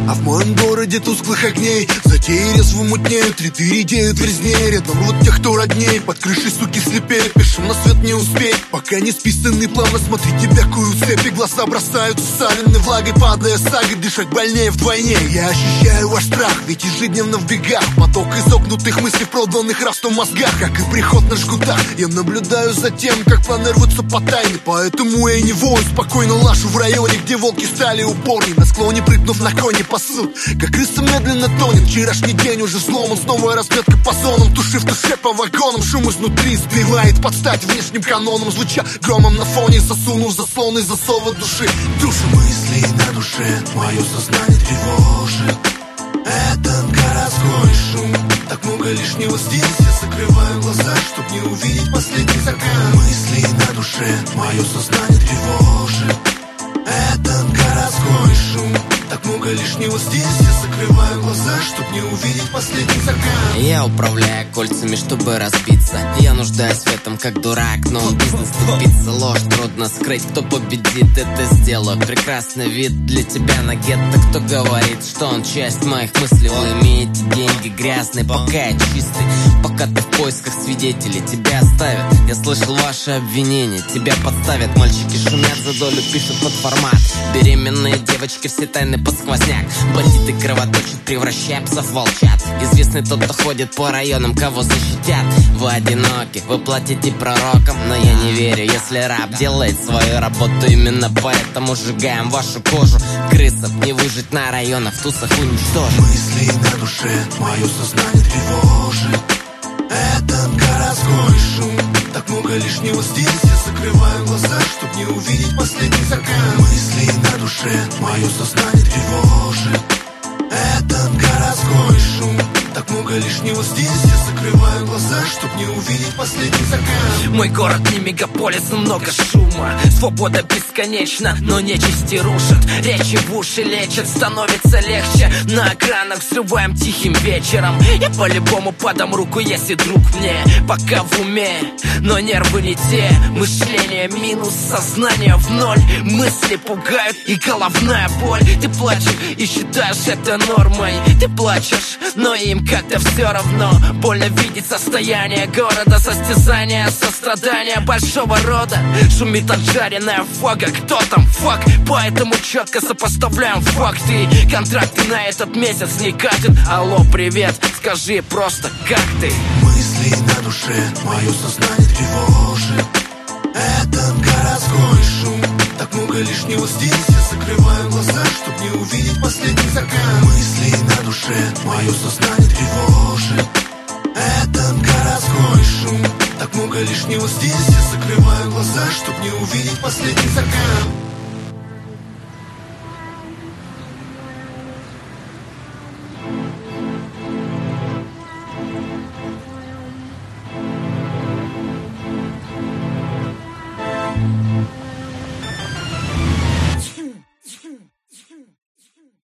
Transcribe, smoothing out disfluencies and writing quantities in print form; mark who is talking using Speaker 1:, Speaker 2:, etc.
Speaker 1: А в моем городе тусклых огней затеи резво мутнеют, ряды редеют в резне. Рядом рвут тех, кто родней, под крышей суки слепеют, пешим на свет не успеть. Пока не списанный плавно, смотри, тебя куют цепи. Глаза бросают ссаленной влагой, падая сагой, дышать больнее вдвойне. Я ощущаю ваш страх, ведь ежедневно в бегах поток изогнутых мыслей в проданных ростом мозгах. Как и приход на жгутах, я наблюдаю за тем, как планы рвутся по тайне. Поэтому я не вою, спокойно лажу в районе, где волки стали упорней. На склоне, прыгнув на коне, пасут, как крыса медленно тонет. Вчерашний день уже сломан, снова разведка по зонам. Туши в туше по вагонам, шум изнутри сбивает под стать внешним каноном. Звуча громом на фоне, засунув заслоны засова души. Души мыслей на душе, мое сознание тревожит. Этот городской шум, так много лишнего здесь. Я закрываю глаза, чтоб не увидеть последний закат. Мысли на душе, мое сознание тревожит. Этот городской шум, так много лишнего здесь. Я закрываю глаза, чтоб не увидеть последний закат.
Speaker 2: Я управляю кольцами, чтобы разбиться. Я нуждаюсь в этом, как дурак. Но бизнес тупица, ложь трудно скрыть. Кто победит, это сделаю. Прекрасный вид для тебя на гетто. Кто говорит, что он часть моих мыслей? Вы имеете деньги грязные, пока я чистый. Пока ты в поисках свидетелей, тебя оставят. Я слышал ваши обвинения, тебя подставят. Мальчики шумят за долю, пишут под формат. Беременные девочки, все тайны под сквозняк. Бандиты кровоточат, превращая псов в волчат. Известный тот, кто ходит по районам, кого защитят. Вы одиноки, вы платите пророкам. Но я не верю, если раб делает свою работу. Именно поэтому сжигаем вашу кожу. Крысам не выжить на районах, в тусах уничтожим.
Speaker 1: Мысли на душе, мое сознание тревожит. Этот городской шум, так много лишнего здесь. Я закрываю глаза, чтоб не увидеть последний закат. Мысли на душе, мое сознание тревожит. Этот городской шум, так много лишнего здесь. Я закрываю глаза, чтоб не увидеть последний закат.
Speaker 3: Мой город не мегаполис, но много шума. Свобода бесконечна, но нечисти рушат. Речи в уши лечат, становится легче. На экранах взрываем тихим вечером. Я по-любому подам руку, если друг мне. Пока в уме, но нервы не те. Мышление минус, сознание в ноль. Мысли пугают и головная боль. Ты плачешь и считаешь это нормой. Ты плачешь, но им как-то все равно. Больно видеть состояние города. Состязание, сострадание большого рода. Шумит отжаренная фога. Кто там? Фак. Поэтому четко сопоставляем факты. Контракты на этот месяц не катят. Алло, привет, скажи просто, как ты?
Speaker 1: Мысли на душе, мое сознание тревожит. Этот городской шум, так много лишнего здесь. Я закрываю глаза, чтоб не увидеть последний закат. Мысли на душе, мое сознание тревожит. Этот городской шум, так много лишнего здесь. Я закрываю глаза, чтоб не увидеть последний закат.